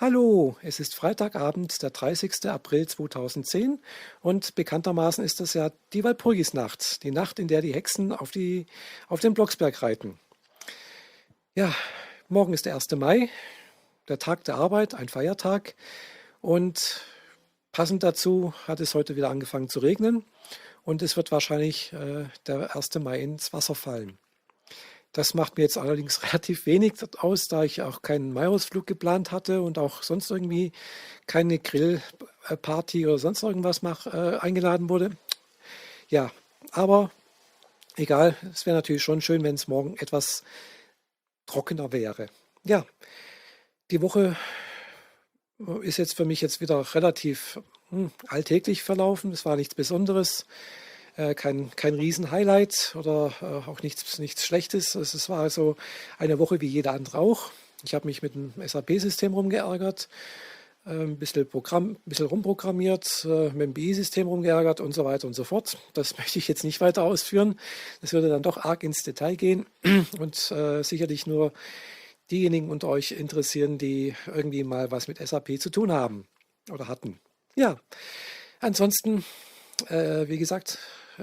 Hallo, es ist Freitagabend, der 30. April 2010 und bekanntermaßen ist das ja die Walpurgisnacht, die Nacht, in der die Hexen auf den Blocksberg reiten. Ja, morgen ist der 1. Mai, der Tag der Arbeit, ein Feiertag und passend dazu hat es heute wieder angefangen zu regnen und es wird wahrscheinlich der 1. Mai ins Wasser fallen. Das macht mir jetzt allerdings relativ wenig aus, da ich auch keinen Maiausflug geplant hatte und auch sonst irgendwie keine Grillparty oder sonst irgendwas eingeladen wurde. Ja, aber egal, es wäre natürlich schon schön, wenn es morgen etwas trockener wäre. Ja, die Woche ist jetzt für mich jetzt wieder relativ alltäglich verlaufen. Es war nichts Besonderes. Kein Riesen-Highlight oder auch nichts Schlechtes. Es war also eine Woche wie jede andere auch. Ich habe mich mit dem SAP-System rumgeärgert, ein bisschen rumprogrammiert, mit dem BI-System rumgeärgert und so weiter und so fort. Das möchte ich jetzt nicht weiter ausführen. Das würde dann doch arg ins Detail gehen und sicherlich nur diejenigen unter euch interessieren, die irgendwie mal was mit SAP zu tun haben oder hatten. Ja, ansonsten, wie gesagt,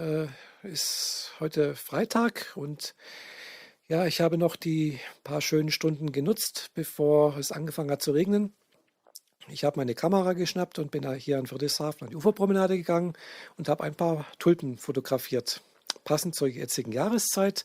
ist heute Freitag und ja, ich habe noch die paar schönen Stunden genutzt, bevor es angefangen hat zu regnen. Ich habe meine Kamera geschnappt und bin hier an Friedrichshafen an die Uferpromenade gegangen und habe ein paar Tulpen fotografiert. Passend zur jetzigen Jahreszeit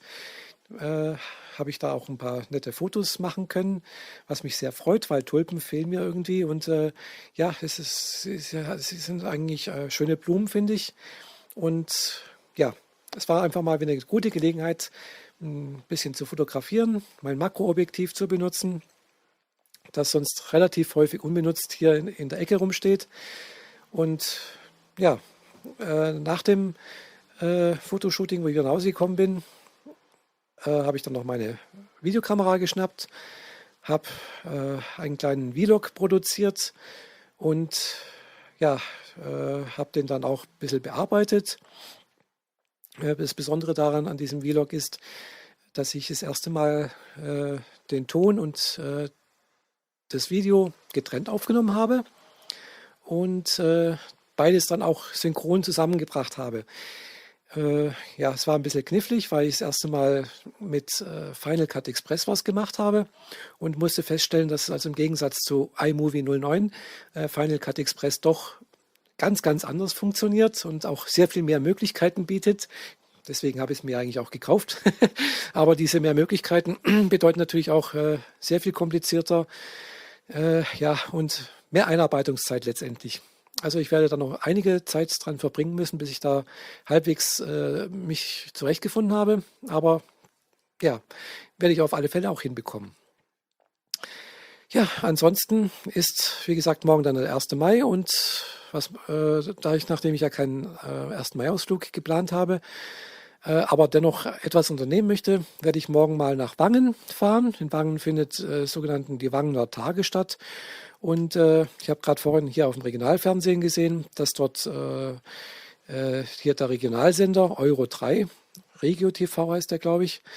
habe ich da auch ein paar nette Fotos machen können, was mich sehr freut, weil Tulpen fehlen mir irgendwie und ja, sie sind eigentlich schöne Blumen, finde ich. Und ja, es war einfach mal wieder eine gute Gelegenheit, ein bisschen zu fotografieren, mein Makroobjektiv zu benutzen, das sonst relativ häufig unbenutzt hier in der Ecke rumsteht. Und ja, nach dem Fotoshooting, wo ich wieder nach Hause gekommen bin, habe ich dann noch meine Videokamera geschnappt, habe einen kleinen Vlog produziert und ja, habe den dann auch ein bisschen bearbeitet. Das Besondere daran an diesem Vlog ist, dass ich das erste Mal den Ton und das Video getrennt aufgenommen habe und beides dann auch synchron zusammengebracht habe. Ja, es war ein bisschen knifflig, weil ich das erste Mal mit Final Cut Express was gemacht habe und musste feststellen, dass also im Gegensatz zu iMovie 09 Final Cut Express doch ganz anders funktioniert und auch sehr viel mehr Möglichkeiten bietet. Deswegen habe ich es mir eigentlich auch gekauft. Aber diese mehr Möglichkeiten bedeuten natürlich auch sehr viel komplizierter, ja, und mehr Einarbeitungszeit letztendlich. Also ich werde da noch einige Zeit dran verbringen müssen, bis ich da halbwegs mich zurechtgefunden habe. Aber ja, werde ich auf alle Fälle auch hinbekommen. Ja, ansonsten ist, wie gesagt, morgen dann der 1. Mai und nachdem ich ja keinen 1. Mai-Ausflug geplant habe, aber dennoch etwas unternehmen möchte, werde ich morgen mal nach Wangen fahren. In Wangen findet sogenannten die Wangener Tage statt. Und ich habe gerade vorhin hier auf dem Regionalfernsehen gesehen, dass dort hier der Regionalsender Euro 3, Regio TV heißt der, glaube ich,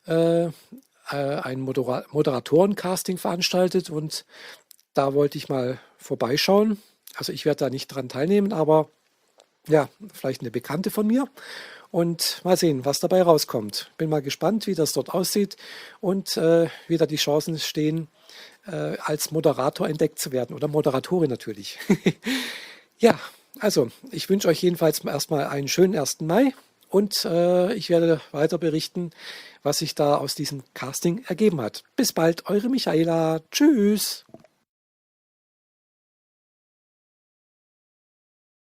ein Moderatorencasting veranstaltet und da wollte ich mal vorbeischauen. Also ich werde da nicht dran teilnehmen, aber ja, vielleicht eine Bekannte von mir und mal sehen, was dabei rauskommt. Bin mal gespannt, wie das dort aussieht und wie da die Chancen stehen, als Moderator entdeckt zu werden oder Moderatorin natürlich. Ja, also ich wünsche euch jedenfalls erstmal einen schönen 1. Mai und ich werde weiter berichten, was sich da aus diesem Casting ergeben hat. Bis bald, eure Michaela. Tschüss.